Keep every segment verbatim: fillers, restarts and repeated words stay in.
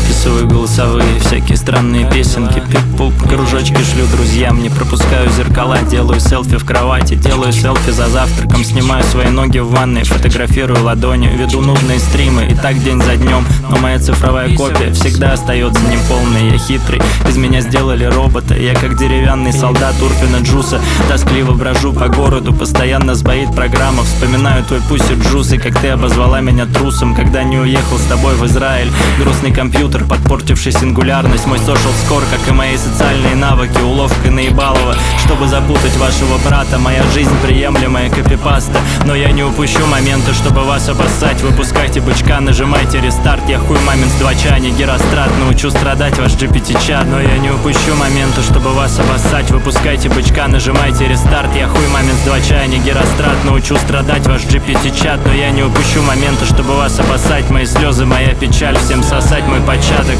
записываю голосовые, всякие странные песенки. Пип-пуп, кружочки шлю друзьям. Не пропускаю зеркала, делаю селфи в кровати. Делаю селфи за завтраком, снимаю свои ноги в ванной, фотографирую ладонью, веду нудные стримы. И так день за днем, но моя цифровая копия всегда остается неполной. Я хитрый, из меня сделали робота. Я как деревянный солдат Урфина Джуса, тоскливо брожу по городу, постоянно сбоит программа. Вспоминаю твой пусть джус и как ты обозвала меня трусом, когда не уехал с тобой в Израиль. Грустный компьютер, подпортивший сингулярность. Мой social score, как и мои социальные навыки, уловка наебалова, чтобы запутать вашего брата. Моя жизнь приемлемая копипаста, но я не упущу момента, чтобы вас обоссать. Выпускайте бычка, нажимайте рестарт. Я хуй мамин с двача, не герострат. Научу страдать ваш джи пи ти-чат, но я не упущу момента, чтобы вас обоссать. Выпускайте бычка, нажимайте рестарт. Я хуй мамин с двача, не герострат. Научу страдать ваш джи пи ти-чат, но я не упущу момента, чтобы вас обоссать. Мои слезы, моя печаль, всем сосать мой початок.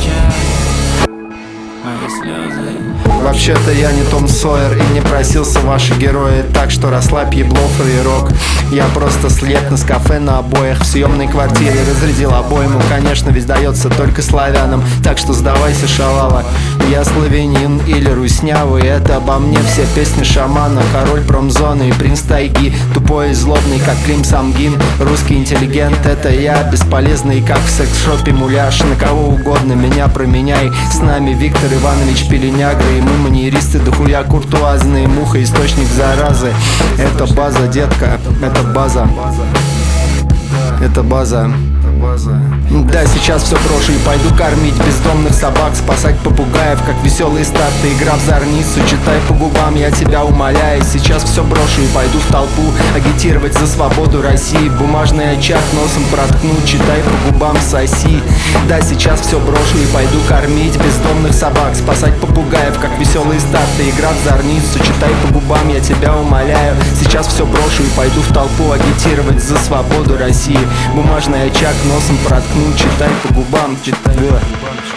Мои слезы. Вообще-то я не Том Сойер и не просился в ваши герои, так что расслабь еблов и рок. Я просто след на кафе на обоях, в съемной квартире разрядил обойму. Конечно, ведь дается только славянам, так что сдавайся, шалава. Я славянин или руснявый, это обо мне все песни шамана. Король промзоны и принц тайги, тупой и злобный, как Клим Самгин. Русский интеллигент, это я, бесполезный, как в секс-шопе муляж. На кого угодно меня променяй, с нами Виктор Иванович Пеленяга. И мы маньеристы, дохуя куртуазные, муха, источник заразы. Это база, детка, это база. Это база. Да, сейчас все брошу и пойду кормить бездомных собак, спасать попугаев, как веселые старты. Игра в зорницу, читай по губам, я тебя умоляю. Сейчас все брошу и пойду в толпу агитировать за свободу России. Бумажный очаг носом проткну, читай по губам, соси. Да, сейчас все брошу и пойду кормить бездомных собак, спасать попугаев, как веселые старты. Игра в зорницу, читай по губам, я тебя умоляю. Сейчас все брошу и пойду в толпу агитировать за свободу России. Бумажный очаг носом проткну, читай по губам, читай.